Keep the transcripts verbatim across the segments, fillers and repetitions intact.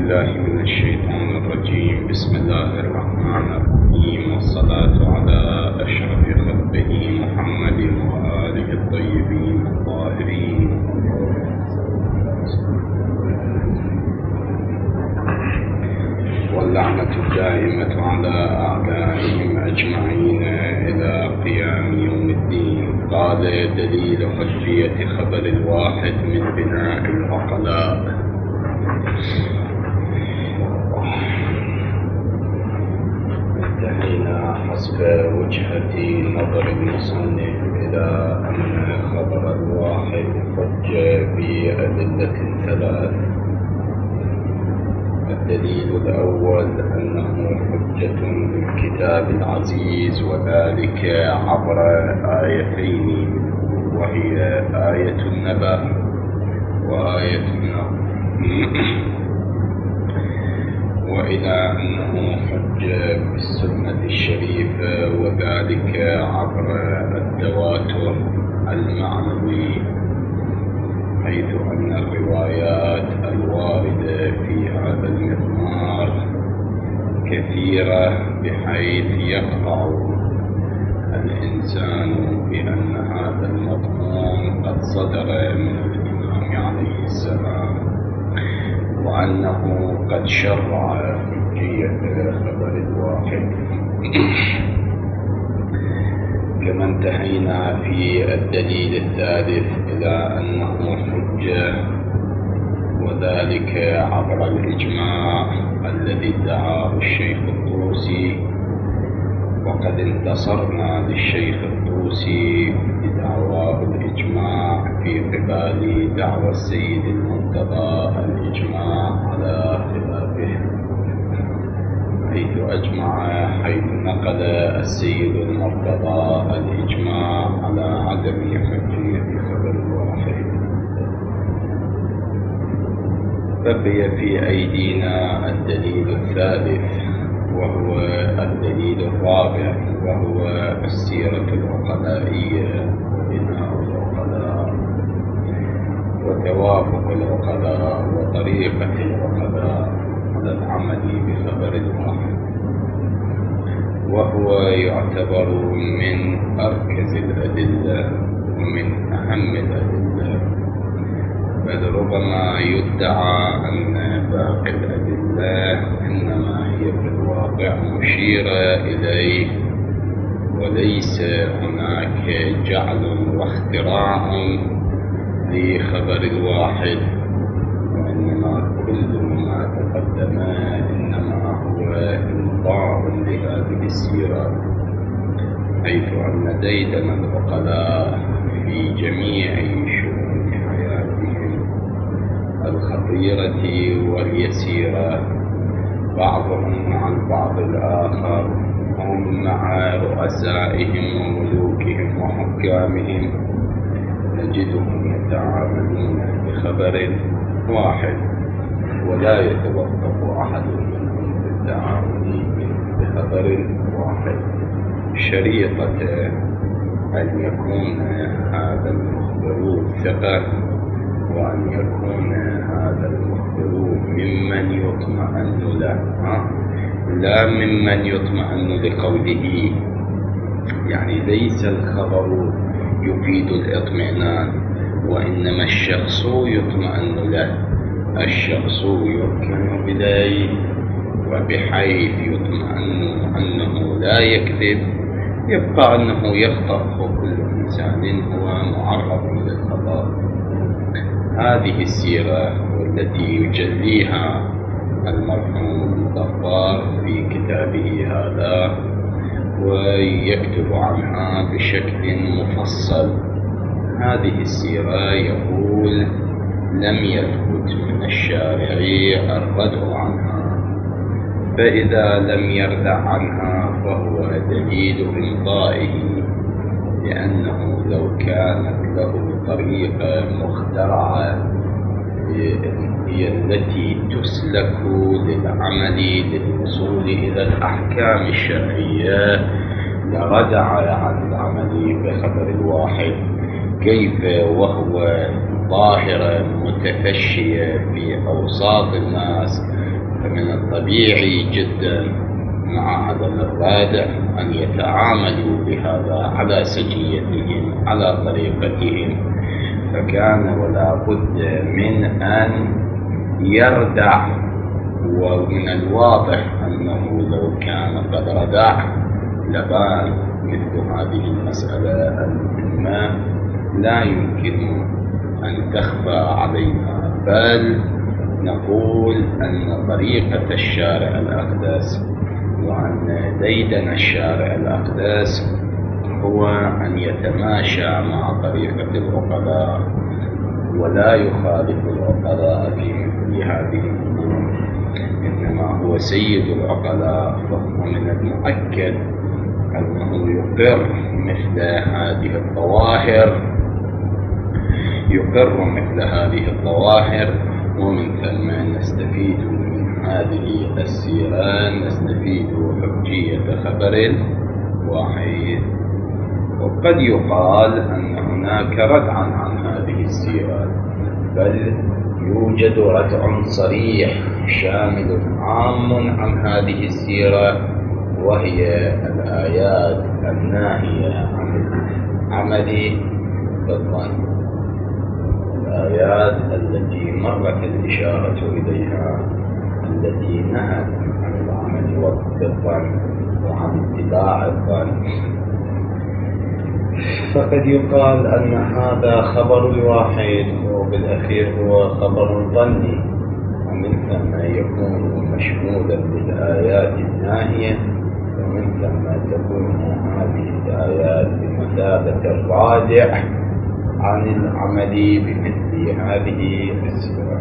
بالله من الشيطان الرجيم. بسم الله الرحمن الرحيم، والصلاة على أشرف خلقه محمد وآله الطيبين الطاهرين. واللعنة الدائمة على أعدائهم أجمعين إلى قيام يوم الدين. قال: دليل حجية خبر الواحد من بناء العقلاء. انتهينا حسب وجهة نظر المصنف إلى أن خبر الواحد حج بأدلة ثلاث. الدليل الأول أنه حجة بالكتاب العزيز، وذلك عبر آيتين، وهي آية النبأ وآية النار. وإلى أنه حج بالسنة الشريفة، وذلك عبر التواتر المعنوي، حيث أن الروايات الواردة في هذا المضمار كثيرة، بحيث يقطع الإنسان بأن هذا المضمون قد صدر من الإمام عليه السلام، وأنه قد شرع حجية خبر الواحد. كما انتهينا في الدليل الثالث إلى أنه حجة، وذلك عبر الإجماع الذي ادعاه الشيخ الطوسي، وقد انتصرنا للشيخ الطوسي بدعواه الإجماع في قبال دعوى السيد المرتضى الإجماع على خلافه، حيث أجمع حيث نقل السيد المرتضى الإجماع على عدم حجية خبر الواحد. بقي في أيدينا الدليل الثالث، وهو الدليل الرابع، وهو السيرة العقلائية وبناء العقلاء وتوافق العقلاء وطريقة العقلاء على العمل بخبر الواحد، وهو يعتبر من أركز الأدلة ومن أهم الأدلة، بل ربما يدعى أن باقي الأدلة إنما هي في الواقع مشيرة إليه، وليس هناك جعل واختراع لخبر الواحد، وإنما كل ما تقدم إنما هو إنطاع لهذه السيرة، حيث أن ديدن العقلاء في جميع شؤون حياتهم الخطيرة واليسيرة، بعضهم عن بعض الآخر، هم مع رؤسائهم وملوكهم وحكامهم، نجدهم يتعاملون بخبر واحد، ولا يتوقف أحد منهم بالتعامل بخبر واحد، شريطة أن يكون هذا المخبر ثقة، وأن يكون هذا المخبر ممن يطمئن له، لا ممن يطمئن لقوله. يعني ليس الخبر يفيد الاطمئنان، وإنما الشخص يطمئن له، الشخص يركن إليه، وبحيث يطمئن أنه لا يكذب، يبقى أنه يخطأ، وكل إنسان هو معرض للخطأ. هذه السيرة والتي يجليها المرحوم المظفر في كتابه هذا، ويكتب عنها بشكل مفصل. هذه السيرة يقول: لم يثبت من الشارع الردع عنها، فإذا لم يردع عنها فهو دليل إمضائه، لأنه لو كانت له طريقة مخترعة هي التي تسلك للعمل للوصول إلى الأحكام الشرعية لردع عن العمل بخبر الواحد. كيف وهو ظاهرة متفشية في أوساط الناس، فمن الطبيعي جدا مع هذا الرادع أن يتعاملوا بهذا على سجيتهم على طريقتهم، فكان ولا بد من أن يردع. ومن الواضح أنه لو كان قد ردع لبان مثل هذه المسألة المهمة لا يمكن أن تخفى علينا، بل نقول أن طريقة الشارع الأقدس وأن ديدن الشارع الأقدس هو أن يتماشى مع طريقة العقلاء ولا يخالف العقلاء في مثل هذه الأمور، إنما هو سيد العقلاء، فهو من المؤكد أنه يقر مثل هذه الظواهر يقر مثل هذه الظواهر ومن ثم نستفيد من هذه السيرة نستفيد حجية خبر واحد. وقد يقال أن هناك ردعا عن هذه السيرة، بل يوجد ردع صريح شامل عام عن هذه السيرة، وهي الآيات الناهية عن العمل بالظن، الآيات التي مرت الإشارة إليها التي نهت عن العمل بالظن وعن اتباع الظن. فقد يقال أن هذا خبر الواحد وبالأخير هو خبر الظني، ومن ثم يكون مشمولا بالآيات الناهية، ومن ثم تكون هذه الآيات بمثابة الرادع عن العمل بمثل هذه السورة.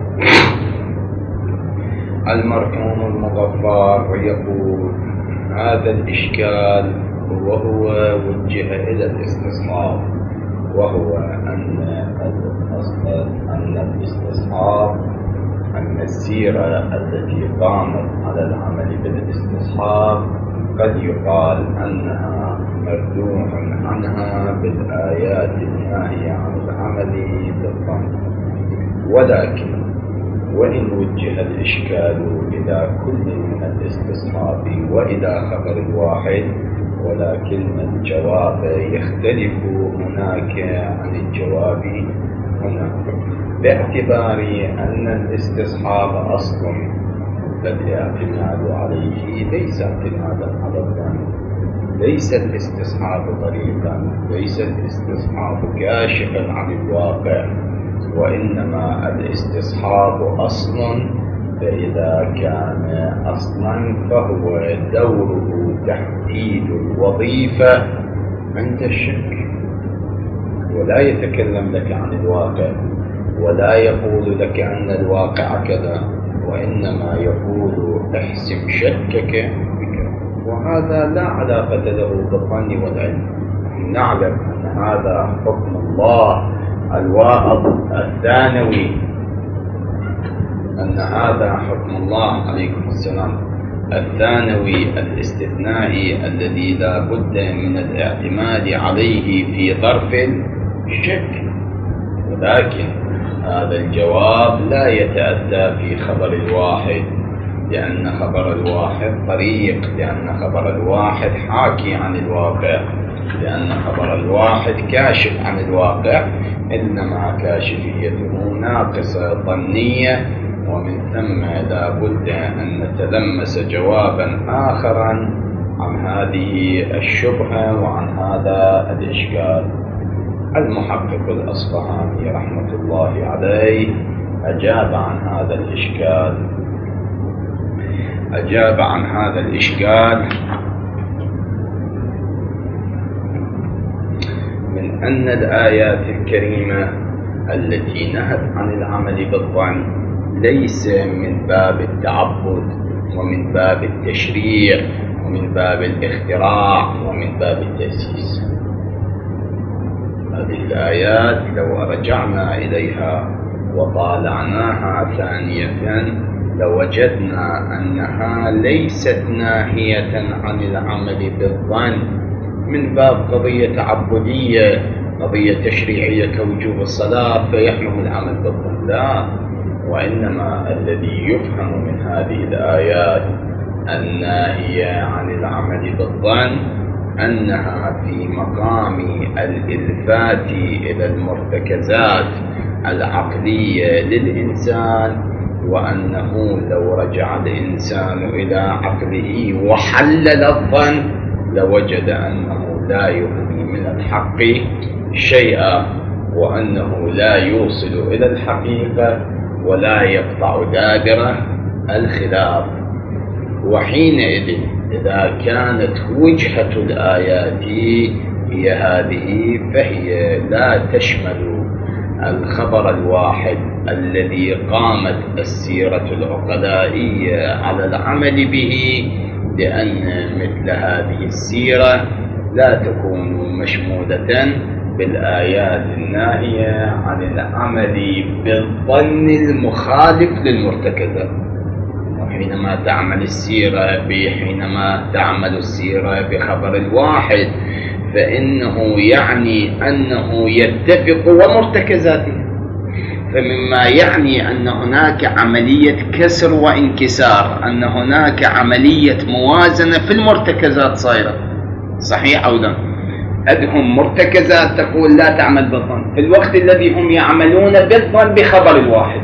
المرحوم المغفر يقول هذا الإشكال وهو وجه إلى الاستصحاب، وهو أن الأصل أن الاستصحاب أن السيرة التي قامت على العمل بالاستصحاب قد يقال أنها مردوع عنها بالآيات الناهية عن العمل بالظن، ولكن وإن وجه الإشكال إلى كل من الاستصحاب وإلى خبر الواحد، ولكن الجواب يختلف هناك عن الجواب هناك، باعتبار أن الاستصحاب أصل فالاعتماد عليه ليس اعتمادا على الظن، ليس الاستصحاب طريقا، ليس الاستصحاب كاشفا عن الواقع، وإنما الاستصحاب أصل، فإذا كان أصلا فهو دوره تحديد الوظيفة عند الشك، ولا يتكلم لك عن الواقع ولا يقول لك أن الواقع كذا، وإنما يقول احسم شكك بك، وهذا لا علاقة له بالظن والعلم. نعلم أن هذا حكم الله الواحد الثانوي، أن هذا حكم الله عليكم السلام الثانوي الاستثنائي الذي لا بد من الاعتماد عليه في ظرف الشك، ولكن هذا الجواب لا يتأتى في خبر الواحد، لأن خبر الواحد طريق، لأن خبر الواحد حاكي عن الواقع، لأن خبر الواحد كاشف عن الواقع، إنما كاشفيته ناقصة ظنية، ومن ثم لا بد أن نتلمس جوابا آخرا عن هذه الشبهة وعن هذا الإشكال. المحقق الأصفهاني رحمة الله عليه أجاب عن هذا الإشكال أجاب عن هذا الإشكال من أن الآيات الكريمة التي نهت عن العمل بالظن ليس من باب التعبد ومن باب التشريع ومن باب الاختراع ومن باب التأسيس. هذه الآيات لو رجعنا إليها وطالعناها ثانية لوجدنا أنها ليست ناهية عن العمل بالظن من باب قضية تعبدية، قضية تشريعية كوجوب الصلاة فيحرم العمل بالظن، لا، وإنما الذي يفهم من هذه الآيات الناهية عن العمل بالظن أنها في مقام الإلفات إلى المرتكزات العقلية للإنسان، وأنه لو رجع الإنسان إلى عقله وحلل الظن لوجد أنه لا يغني من الحق شيئا، وأنه لا يوصل إلى الحقيقة ولا يقطع دابر الخلاف. وحينئذ إذا كانت وجهة الآيات هي هذه فهي لا تشمل الخبر الواحد الذي قامت السيرة العقلائية على العمل به، لأن مثل هذه السيرة لا تكون مشمولة بالآيات الناهية عن العمل بالظن المخالف للمرتكزات. وحينما تعمل السيرة حينما تعمل السيرة بخبر الواحد فإنه يعني أنه يتفق ومرتكزاته، فمما يعني أن هناك عملية كسر وانكسار، أن هناك عملية موازنة في المرتكزات صايرة، صحيح أو لا؟ أدهم مرتكزات تقول لا تعمل بالظن في الوقت الذي هم يعملون بالظن بخبر الواحد.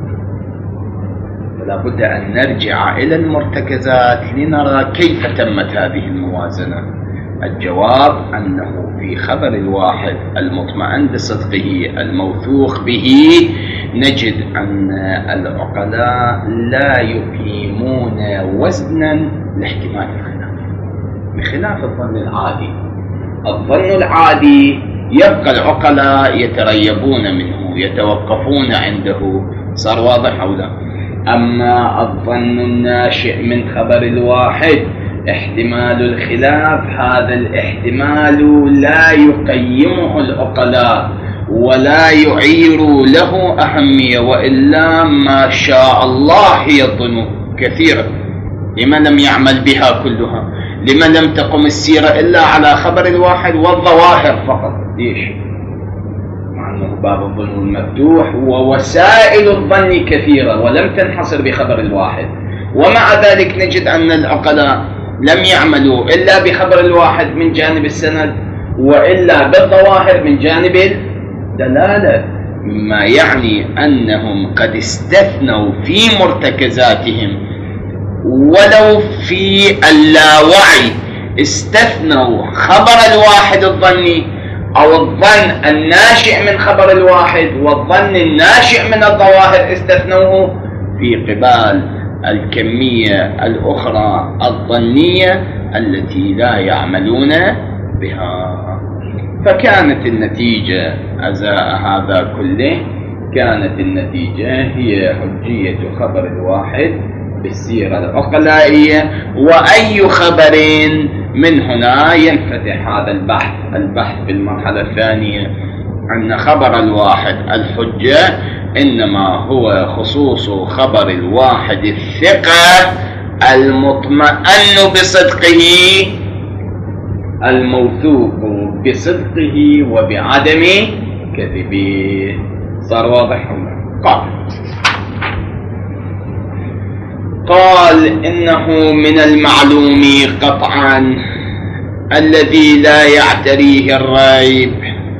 فلا بد أن نرجع إلى المرتكزات لنرى كيف تمت هذه الموازنة. الجواب أنه في خبر الواحد المطمئن بصدقه الموثوق به نجد أن العقلاء لا يقيمون وزنا لاحتمال الخلاف بخلاف الظن العادي. الظن العادي يبقى العقلاء يتريبون منه يتوقفون عنده، صار واضح أو لا؟ أما الظن الناشئ من خبر الواحد احتمال الخلاف، هذا الاحتمال لا يقيمه العقلاء ولا يعير له أهمية، وإلا ما شاء الله هي الظنون كثيرة. لما لم يعمل بها كلها؟ لما لم تقم السيرة إلا على خبر الواحد والظواهر فقط؟ ليش؟ مع أنه باب الظنون مفتوح ووسائل الظن كثيرة ولم تنحصر بخبر الواحد، ومع ذلك نجد أن العقلاء لم يعملوا إلا بخبر الواحد من جانب السند وإلا بالظواهر من جانب الدلالة، مما يعني أنهم قد استثنوا في مرتكزاتهم ولو في اللاوعي استثنوا خبر الواحد الظني أو الظن الناشئ من خبر الواحد والظن الناشئ من الظواهر استثنوه في قبال الكمية الأخرى الظنية التي لا يعملون بها. فكانت النتيجة أزاء هذا كله، كانت النتيجة هي حجية خبر الواحد بالسيرة العقلائية. وأي خبر من هنا ينفتح هذا البحث البحث في المرحلة الثانية أن خبر الواحد الحجة إنما هو خصوص خبر الواحد الثقة المطمئن بصدقه الموثوق بصدقه وبعدم كذبه. صار واضح هنا؟ قال قال إنه من المعلوم قطعا الذي لا يعتريه الريب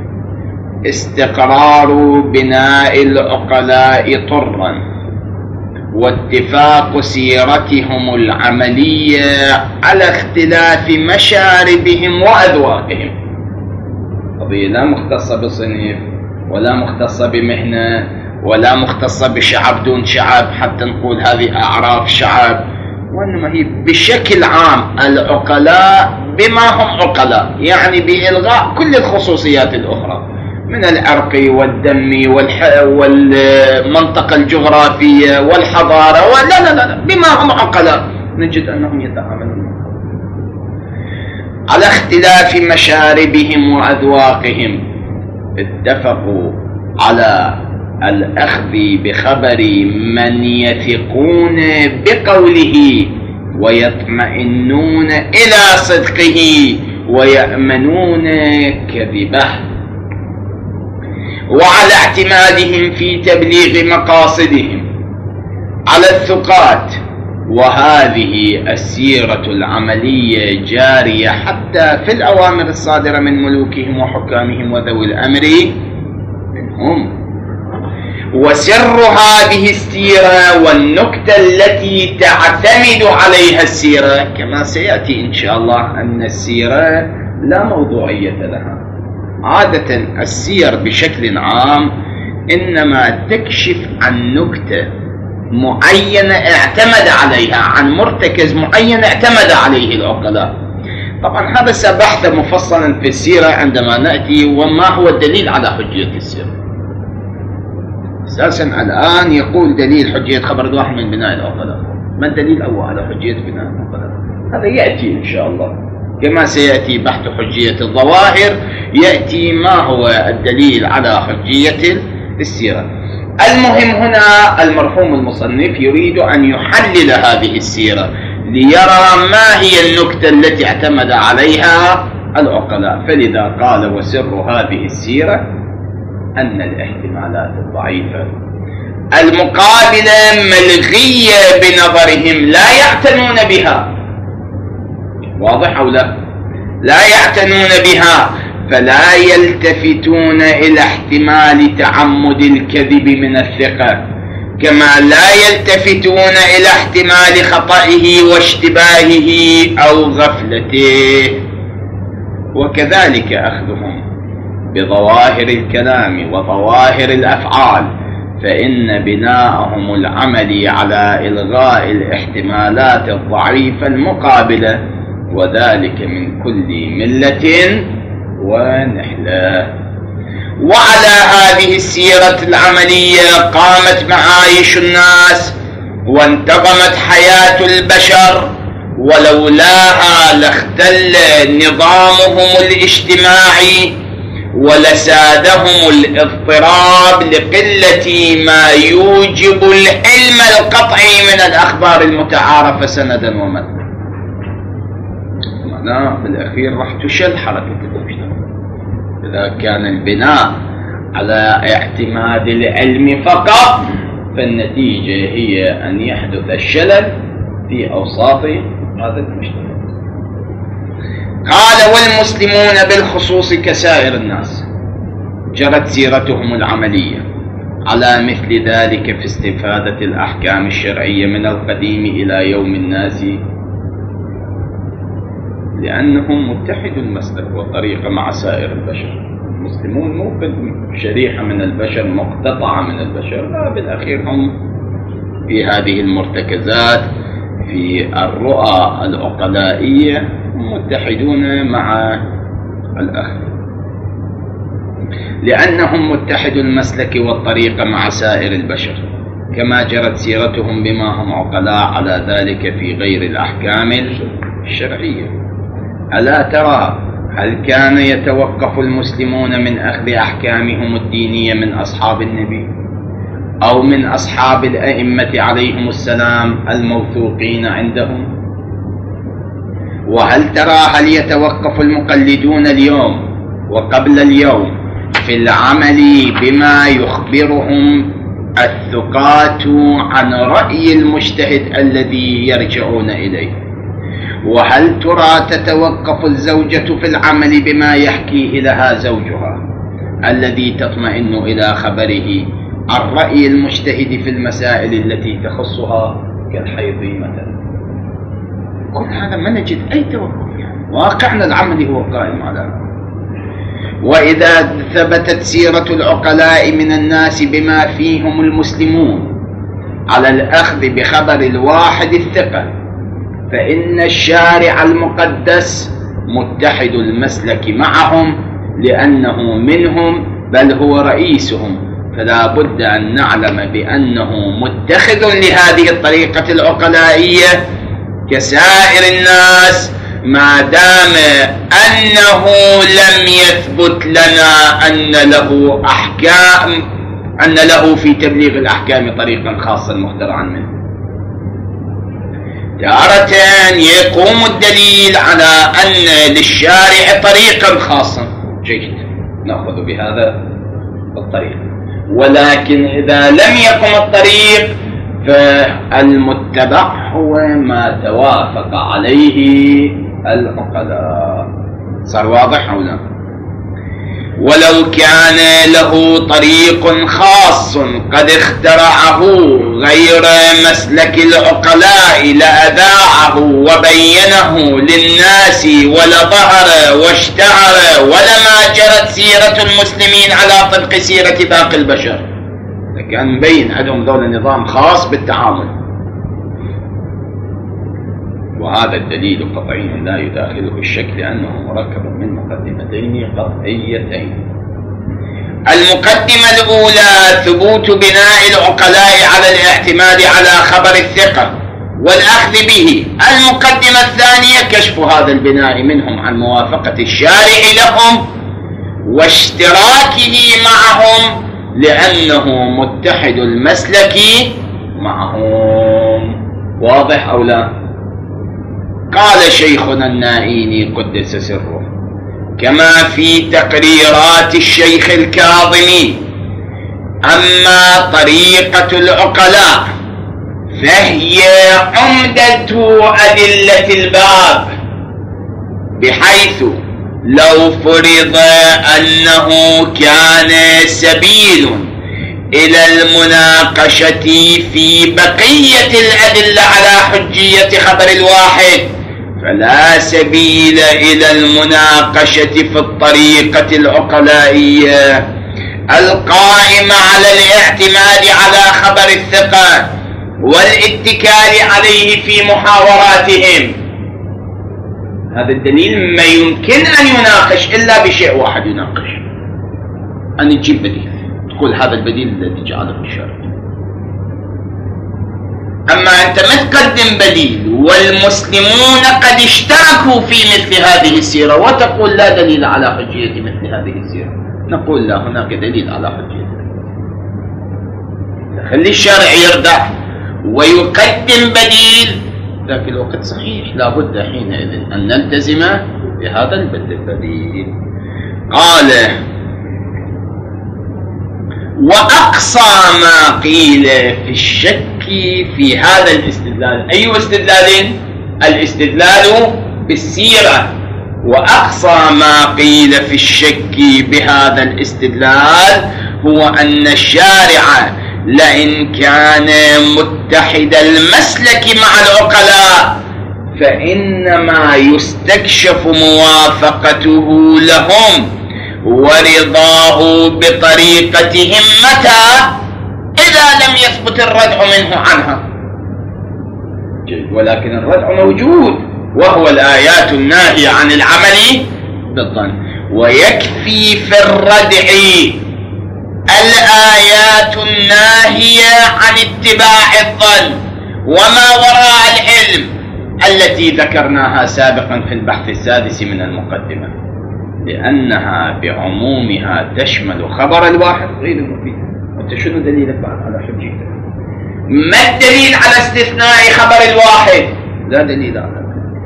استقرار بناء العقلاء طرا واتفاق سيرتهم العملية على اختلاف مشاربهم وأذواقهم. قضية لا مختصة بصنف ولا مختصة بمهنة ولا مختصة بشعب دون شعب حتى نقول هذه أعراف شعب، وإنما هي بشكل عام العقلاء بما هم عقلاء، يعني بإلغاء كل الخصوصيات الأخرى من العرق والدم والمنطقة الجغرافية والحضارة ولا لا لا بما هم عقلاء نجد أنهم يتعاملون على اختلاف مشاربهم وأذواقهم. اتفقوا على الأخذ بخبر من يثقون بقوله ويطمئنون إلى صدقه ويأمنون كذبه، وعلى اعتمادهم في تبليغ مقاصدهم على الثقات. وهذه السيرة العملية جارية حتى في الأوامر الصادرة من ملوكهم وحكامهم وذوي الأمر منهم. وسر هذه السيرة والنكتة التي تعتمد عليها السيرة كما سيأتي إن شاء الله أن السيرة لا موضوعية لها. عادة السير بشكل عام إنما تكشف عن نكتة معينة اعتمد عليها، عن مرتكز معين اعتمد عليه العقلاء. طبعا هذا سبحث مفصلا في السيرة عندما نأتي وما هو الدليل على حجية السيرة. أساسا الآن يقول دليل حجية خبر الواحد من بناء العقلاء. ما الدليل أول على حجية بناء العقلاء؟ هذا يأتي إن شاء الله كما سيأتي بحث حجية الظواهر، يأتي ما هو الدليل على حجية السيرة. المهم هنا المرحوم المصنف يريد أن يحلل هذه السيرة ليرى ما هي النكتة التي اعتمد عليها العقلاء. فلذا قال وسر هذه السيرة أن الاحتمالات الضعيفة المقابلة ملغية بنظرهم لا يعتنون بها. واضح أو لا؟ لا يعتنون بها، فلا يلتفتون إلى احتمال تعمد الكذب من الثقة، كما لا يلتفتون إلى احتمال خطئه واشتباهه أو غفلته. وكذلك أخذهم بظواهر الكلام وظواهر الأفعال، فإن بناءهم العملي على إلغاء الاحتمالات الضعيفة المقابلة، وذلك من كل ملة ونحلة. وعلى هذه السيرة العملية قامت معايش الناس وانتظمت حياة البشر، ولولاها لاختل نظامهم الاجتماعي ولسادهم الاضطراب لقلة ما يوجب العلم القطعي من الأخبار المتعارفة سندا ومتنا. معناه بالأخير راح تشل حركة المجتمع إذا كان البناء على اعتماد العلم فقط، فالنتيجة هي أن يحدث الشلل في أوساط هذا المجتمع. قال والمسلمون بالخصوص كسائر الناس جرت سيرتهم العملية على مثل ذلك في استفادة الأحكام الشرعية من القديم إلى يوم الناس، لأنهم متحدوا المسلك والطريقة مع سائر البشر. المسلمون مو شريحة من البشر مقتطعة من البشر، لا، بالأخير هم في هذه المرتكزات في الرؤى العقلائية متحدون مع الأخذ، لأنهم متحدوا المسلك والطريقة مع سائر البشر، كما جرت سيرتهم بما هم عقلاء على ذلك في غير الأحكام الشرعية. ألا ترى هل كان يتوقف المسلمون من أخذ أحكامهم الدينية من أصحاب النبي أو من أصحاب الأئمة عليهم السلام الموثوقين عندهم؟ وهل ترى هل يتوقف المقلدون اليوم وقبل اليوم في العمل بما يخبرهم الثقات عن رأي المجتهد الذي يرجعون إليه؟ وهل ترى تتوقف الزوجة في العمل بما يحكيه لها زوجها الذي تطمئن إلى خبره عن رأي المجتهد في المسائل التي تخصها كالحيض مثلا؟ كل هذا ما نجد أي توقف، يعني واقعنا العملي هو قائم على هذا. وإذا ثبتت سيرة العقلاء من الناس بما فيهم المسلمون على الأخذ بخبر الواحد الثقة، فإن الشارع المقدس متحد المسلك معهم لأنه منهم بل هو رئيسهم، فلا بد أن نعلم بأنه متخذ لهذه الطريقة العقلائية كسائر الناس، ما دام أنه لم يثبت لنا أن له أحكام أن له في تبليغ الأحكام طريقا خاصا مخترعا منه. تارة يقوم الدليل على أن للشارع طريقا خاصا، جيد، نأخذ بهذا الطريق، ولكن إذا لم يقم الطريق فالمتبع هو ما توافق عليه العقلاء. صار واضح أو لا؟ ولو كان له طريق خاص قد اخترعه غير مسلك العقلاء لأذاعه وبينه للناس ولظهر واشتهر ولما جرت سيرة المسلمين على طبق سيرة باقي البشر. كان مبين عندهم ذول نظام خاص بالتعامل، وهذا الدليل قطعي لا يداخله الشك لأنه مركب من مقدمتين قطعيتين. المقدمة الأولى ثبوت بناء العقلاء على الاعتماد على خبر الثقة والأخذ به. المقدمة الثانية كشف هذا البناء منهم عن موافقة الشارع لهم واشتراكه معهم لأنه متحد المسلك معهم. واضح أو لا؟ قال شيخنا النائيني قدس سره كما في تقريرات الشيخ الكاظمي: أما طريقة العقلاء فهي عمدة أدلة الباب، بحيث لو فرض أنه كان سبيل إلى المناقشة في بقية الأدلة على حجية خبر الواحد فلا سبيل إلى المناقشة في الطريقة العقلائية القائمة على الاعتماد على خبر الثقة والاتكال عليه في محاوراتهم. هذا الدليل ما يمكن أن يناقش إلا بشيء واحد يناقش، أن تجيب بديل، تقول هذا البديل الذي جعله الشرع. أما أنت ما تقدم بديل والمسلمون قد اشتركوا في مثل هذه السيرة وتقول لا دليل على حجية مثل هذه السيرة، نقول لا، هناك دليل على حجية. خلي الشرع يردع ويقدم بديل، ذاك الوقت صحيح لا بد حينئذ أن نلتزم بهذا البديل. قال: وأقصى ما قيل في الشك في هذا الاستدلال، أي استدلال؟ الاستدلال بالسيرة. وأقصى ما قيل في الشك بهذا الاستدلال هو أن الشارع لئن كان متحد المسلك مع العقلاء فإنما يستكشف موافقته لهم ورضاه بطريقتهم متى؟ إذا لم يثبت الردع منه عنها. ولكن الردع موجود وهو الآيات الناهية عن العمل بالظن، ويكفي في الردع الآيات الناهية عن اتباع الظن وما وراء العلم التي ذكرناها سابقا في البحث السادس من المقدمة، لأنها بعمومها تشمل خبر الواحد غير المفيد. وانت شنو دليلك بعد على حجيته؟ ما الدليل على استثناء خبر الواحد؟ لا دليل على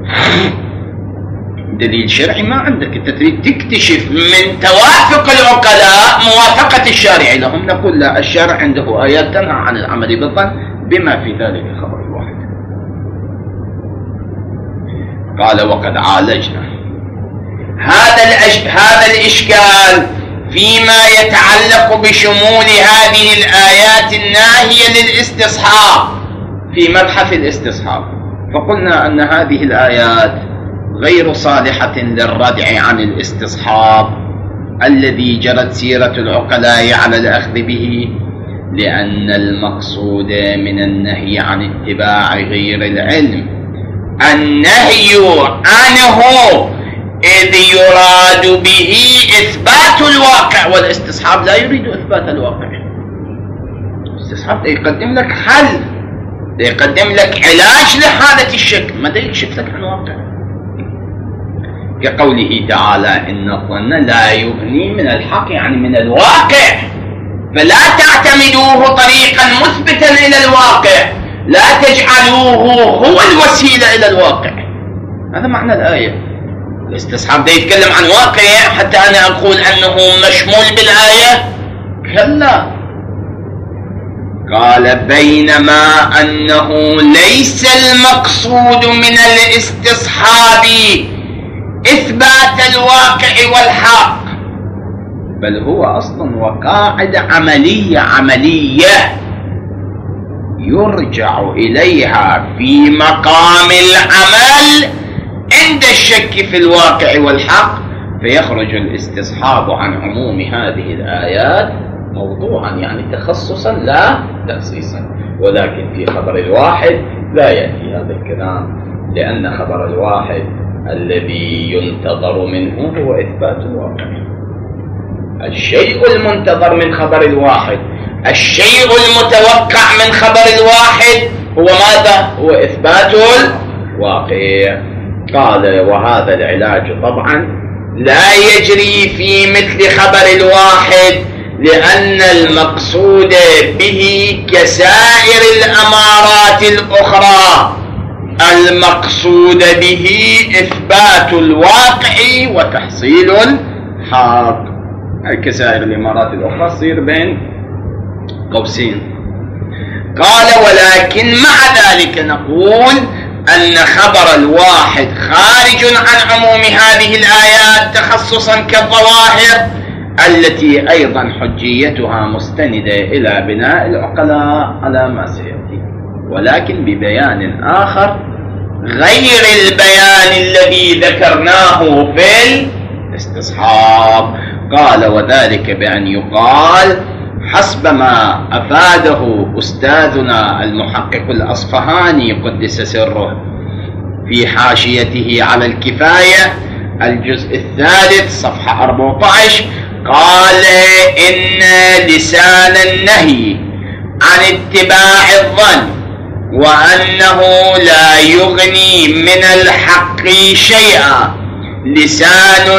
دليل شرعي ما عندك، انت تريد تكتشف من توافق العقلاء موافقة الشارع لهم، نقول لا، الشارع عنده آيات تنهى عن العمل بالظن بما في ذلك خبر الواحد. قال: وقد عالجنا هذا الأش... هذا الإشكال فيما يتعلق بشمول هذه الآيات الناهية للاستصحاب في مبحث الاستصحاب، فقلنا أن هذه الآيات غير صالحة للردع عن الاستصحاب الذي جرت سيرة العقلاء على الأخذ به، لأن المقصود من النهي عن اتباع غير العلم النهي عنه، إذ يراد به إثبات الواقع، والاستصحاب لا يريد إثبات الواقع. الاستصحاب يقدم لك حل، يقدم لك علاج لحالة الشك، ما يكشف لك عن واقع. كقوله تعالى: إن الظن لا يغني من الحق، يعني من الواقع، فلا تعتمدوه طريقا مثبتا إلى الواقع، لا تجعلوه هو الوسيلة إلى الواقع. هذا معنى الآية. الاستصحاب ده يتكلم عن واقع حتى أنا أقول أنه مشمول بالآية؟ كلا، قال بينما أنه ليس المقصود من الاستصحاب إثبات الواقع والحق، بل هو أصلا وقاعد عملية عملية يرجع إليها في مقام العمل عند الشك في الواقع والحق، فيخرج الاستصحاب عن عموم هذه الآيات موضوعا يعني تخصصا لا تخصيصا. ولكن في خبر الواحد لا يأتي هذا الكلام، لأن خبر الواحد الذي ينتظر منه هو إثبات الواقع. الشيء المنتظر من خبر الواحد، الشيء المتوقع من خبر الواحد هو ماذا؟ هو إثبات الواقع. قال وهذا العلاج طبعا لا يجري في مثل خبر الواحد، لأن المقصود به كسائر الأمارات الأخرى المقصود به إثبات الواقع وتحصيل الحق. كسائر الإمارات الأخرى تصير بين قوسين. قال ولكن مع ذلك نقول أن خبر الواحد خارج عن عموم هذه الآيات تخصصا كالظواهر التي أيضا حجيتها مستندة إلى بناء العقلاء على ما سيأتي، ولكن ببيان آخر غير البيان الذي ذكرناه في الاستصحاب. قال وذلك بأن يقال حسب ما أفاده أستاذنا المحقق الأصفهاني قدس سره في حاشيته على الكفاية الجزء الثالث صفحة أربعة عشر، قال إن لسان النهي عن اتباع الظن وأنه لا يغني من الحق شيئا لسان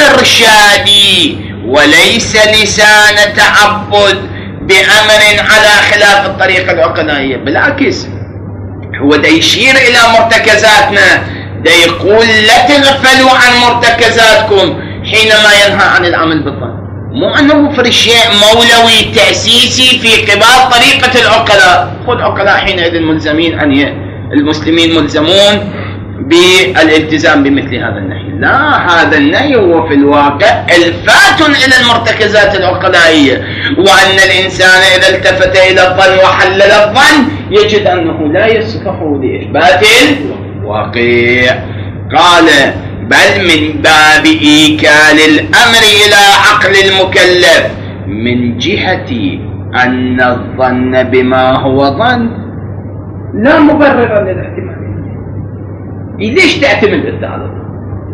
إرشادي وليس لسان تعبد بأمر على خلاف الطريقة العقلائية. بالعكس هو دا يشير إلى مرتكزاتنا، دا يقول لا تغفلوا عن مرتكزاتكم حينما ينهى عن العمل بالظن، مو أنه فرق شيء مولوي تأسيسي في قبال طريقة العقلاء. خذ عقلاء حينئذ ملزمين أن المسلمين ملزمون بالالتزام بمثل هذا النهي. لا، هذا النهي هو في الواقع الفات إلى المرتكزات العقلائية، وأن الإنسان إذا التفت إلى الظن وحلل الظن يجد أنه لا يصلح لإثبات الواقع. قال بل من باب إيكال الأمر إلى عقل المكلف من جهة أن الظن بما هو ظن لا مبرر للاحتمال. ليش تعتمد أنت على الله؟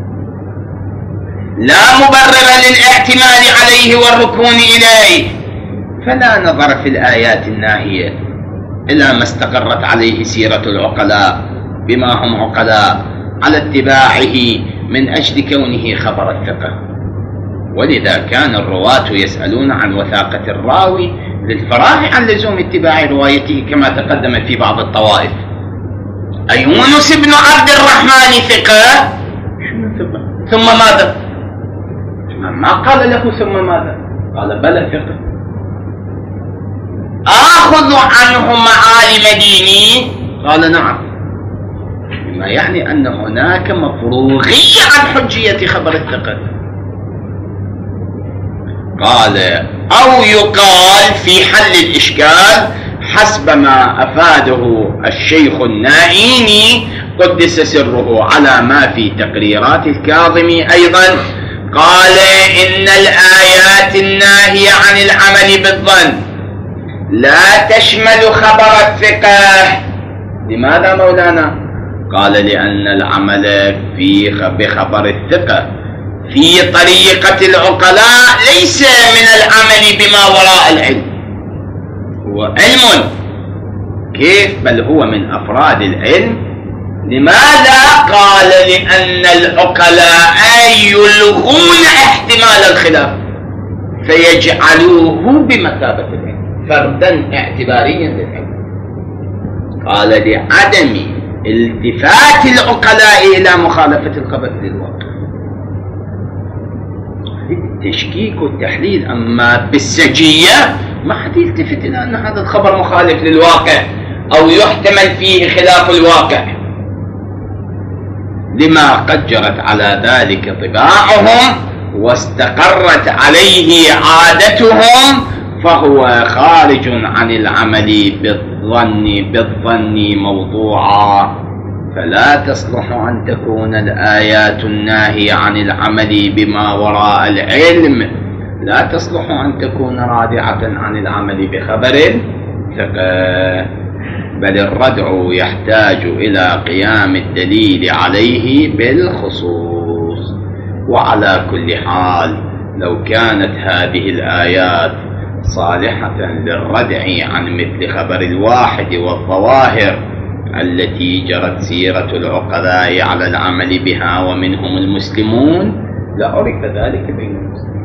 لا مبرر للاعتماد عليه والركون إليه. فلا نظر في الآيات الناهية إلى ما استقرت عليه سيرة العقلاء بما هم عقلاء على اتباعه من أجل كونه خبر الثقة. ولذا كان الرواة يسألون عن وثاقة الراوي للفراغ عن لزوم اتباع روايته كما تقدم في بعض الطوائف. أيونس بن عبد الرحمن ثقة؟ ثم ماذا؟ ما قال له ثم ماذا؟ قال بلى ثقة. آخذ عنه معالم ديني؟ قال نعم، بما يعني أن هناك مفروغية عن حجية خبر الثقة. قال أو يقال في حل الإشكال حسب ما أفاده الشيخ النائيني قدس سره على ما في تقريرات الكاظمي أيضا، قال إن الآيات الناهية عن العمل بالظن لا تشمل خبر الثقة. لماذا مولانا؟ قال لأن العمل في بخبر الثقة في طريقة العقلاء ليس من العمل بما وراء العلم، هو علم. كيف؟ بل هو من أفراد العلم. لماذا؟ قال لأن العقلاء يلغون احتمال الخلاف فيجعلوه بمثابة العلم، فردا اعتباريا للعلم. قال لعدم التفات العقلاء إلى مخالفة الخبر للواقع. التشكيك والتحليل. أما بالسجية ما حد يلتفت إلى أن هذا الخبر مخالف للواقع أو يحتمل فيه خلاف الواقع، لما قد جرت على ذلك طباعهم واستقرت عليه عادتهم، فهو خارج عن العمل بالظن بالظن موضوعا. فلا تصلح أن تكون الآيات الناهية عن العمل بما وراء العلم، لا تصلح أن تكون رادعة عن العمل بخبر ثقة، بل الردع يحتاج إلى قيام الدليل عليه بالخصوص. وعلى كل حال لو كانت هذه الآيات صالحة للردع عن مثل خبر الواحد والظواهر التي جرت سيرة العقلاء على العمل بها ومنهم المسلمون، لعرف ذلك بين المسلمين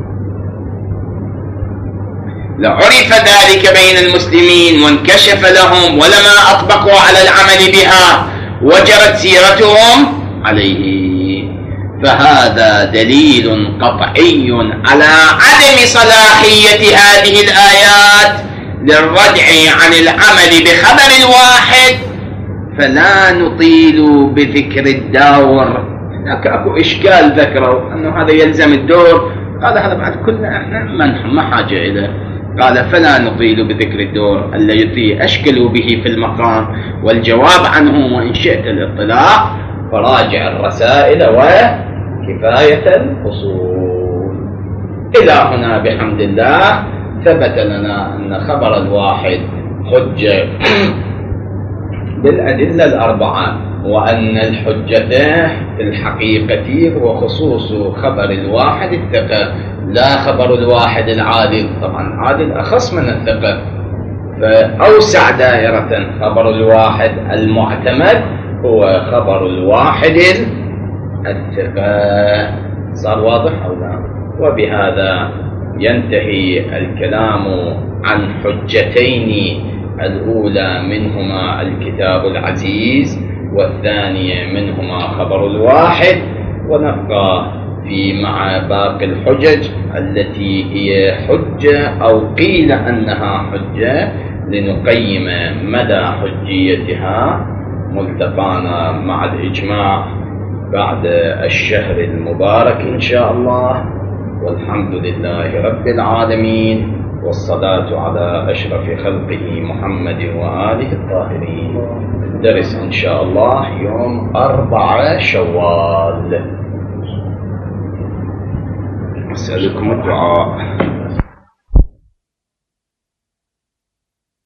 لعرف ذلك بين المسلمين وانكشف لهم، ولما أطبقوا على العمل بها وجرت سيرتهم عليه. فهذا دليل قطعي على عدم صلاحية هذه الآيات للردع عن العمل بخبر الواحد. فلا نطيل بذكر الدور، هناك أكو إشكال ذكروا أنه هذا يلزم الدور، قال هذا بعد كلنا احنا ما حاجة إليه. قال فلا نطيل بذكر الدور الذي أشكلوا به في المقام والجواب عنه، وإن شئت الاطلاع فراجع الرسائل وكفاية الفصول. إلى هنا بحمد الله ثبت لنا أن خبر الواحد حجة بالأدلة الأربعة، وأن الحجة في الحقيقة هو خصوص خبر الواحد الثقة، لا خبر الواحد العادل. طبعا عادل أخص من الثقة، فأوسع دائرة خبر الواحد المعتمد هو خبر الواحد الثقة. صار واضح أو لا؟ وبهذا ينتهي الكلام عن حجتين، الأولى منهما الكتاب العزيز والثانية منهما خبر الواحد، ونبقى في مع باقي الحجج التي هي حجة أو قيل أنها حجة لنقيم مدى حجيتها، ملتقانا مع الإجماع بعد الشهر المبارك إن شاء الله. والحمد لله رب العالمين، والصلاة على أشرف خلقه محمد وآله الطاهرين. الدرس إن شاء الله يوم أربعة شوال. أسألكم الدعاء.